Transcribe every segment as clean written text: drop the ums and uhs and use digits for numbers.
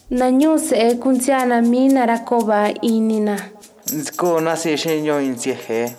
Na nyuse kuntiana mina rakoba inina. Nzko nasi shenyo insiehe.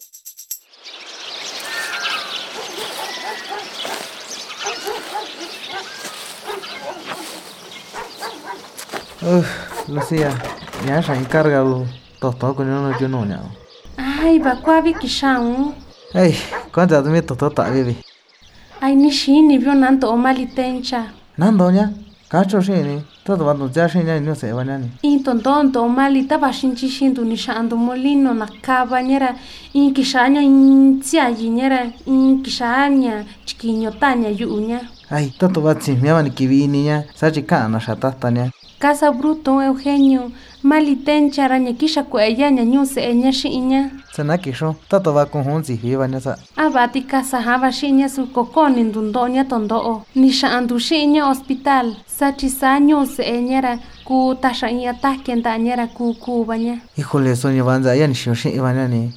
Lucía, ya se encarga todo con uno yo no. Ay, bakwabi kishamu. Ay, ¿cuánto me todo baby? Ay, nishini vio nanto omalitencha. Nandoña, cacho shini, todo va ya shini no se va nani. In tonto omalita bashinchi shindu nishando molino na cabañera in kishaña in tsiañera in kishaña chiquiñotaña yuña. Ay, todo va sin mi amani kibi niña, sachi kana shatatania. Casa Bruto Eugenio, malitencha araña kisha kueyaña nyuse eña shiña. Sanakisho, todo va con hunzi viva nesa. Abati casa hava shiña su coconin dundoña tondoo. Nisha andu shiña hospital. Sachi sa nyuse eñera ku tasha iña tahken dañera ku kubaña. Híjole, soña banza ya ni shoshi ibanani.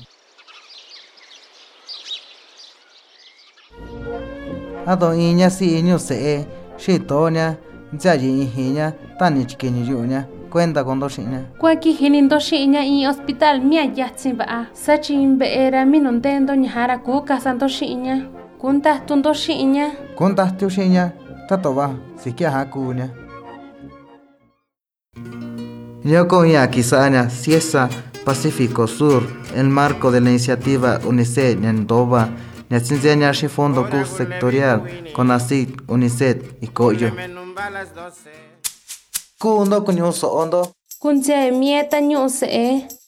Ado iña si nyuse shi toña. Nzayi ihiña, tani chiquini yuña, cuenta con dos shiña. Cuaki hinindo shiña in hospital mia yatsin ba. Sachi imbeera minondendo ñahara ku casando shiña. Kunta tundo shiña. Kunta tu shiña, tato va, si que hakuña. Yo con ya quisaña, Ciesa Pacífico Sur, el marco de la iniciativa UNICEF Ñandoba, Ñacinseña shi fondo CUS sectorial, con ASIC, UNICEF y Coyo. Kundo kunyuso ondo. Kunze mieta nyuse